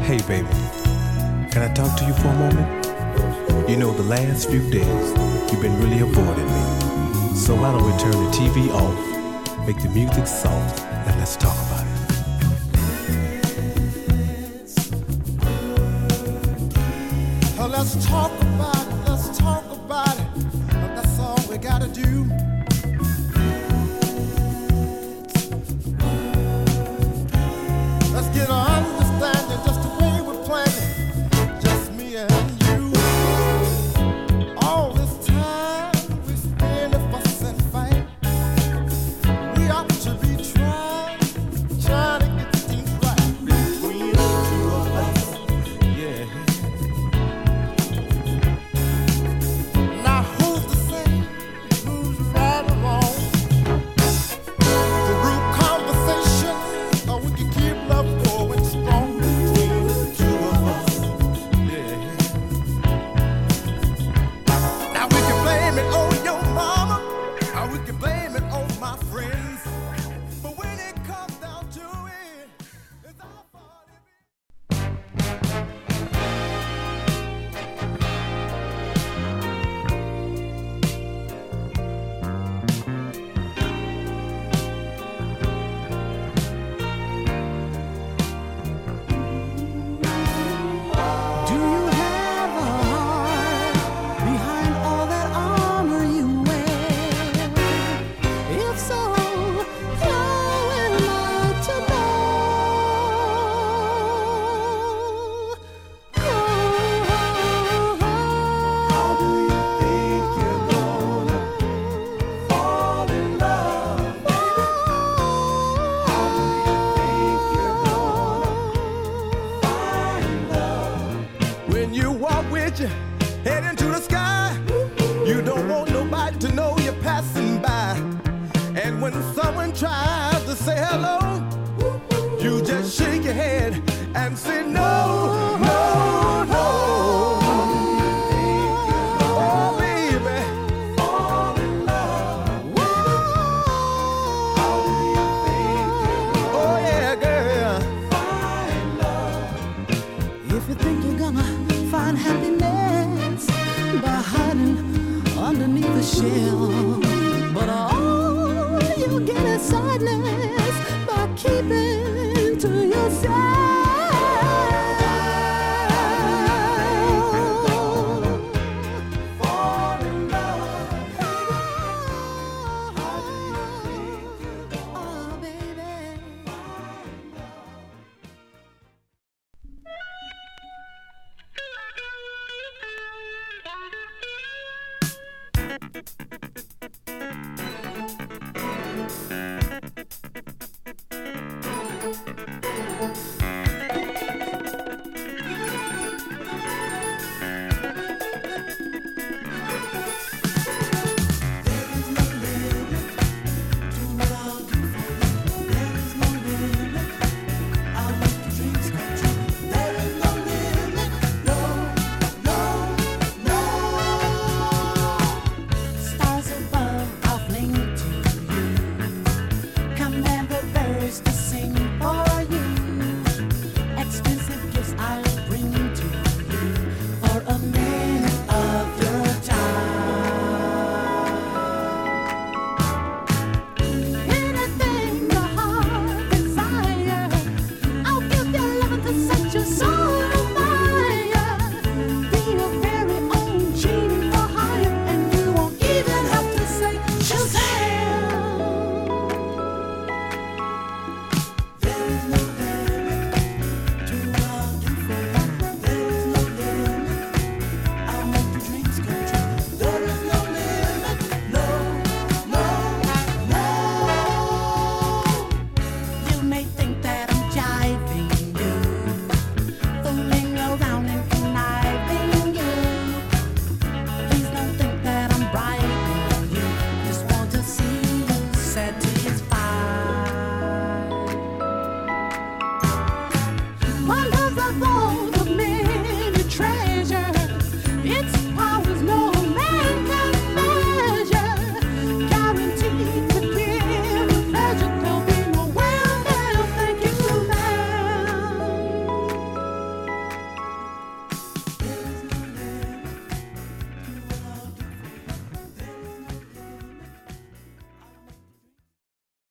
Hey baby, can I talk to you for a moment? You know, the last few days, you've been really avoiding me. So why don't we turn the TV off, make the music soft, and let's talk about it. Let's talk about it, let's talk about it. That's all we gotta do. Let's get an understanding just the way we're planning. Just me and you. All this time we spend a fuss and fight. We ought to be trying to get things right between the two of us. Yeah. Now who's to say who's right or wrong? The root conversation, or we can keep love going strong between the two of us. Yeah. Now we can blame it on your mama, or we can blame it on my friends. But when it comes down to it, it's our fault. Do you have a heart behind all that armor you wear? If so, how am I to know? How do you think you're gonna fall in love, baby? How do you think you're gonna find love? When you walk with you, head into the sky, you don't want nobody to know you're passing by. And when someone tries to say hello, you just shake your head and say no, no, no. Oh, baby. Fall in love. How do you think you're gonna oh, yeah, girl. Find love? If you think you're gonna find happiness by hiding underneath the shell,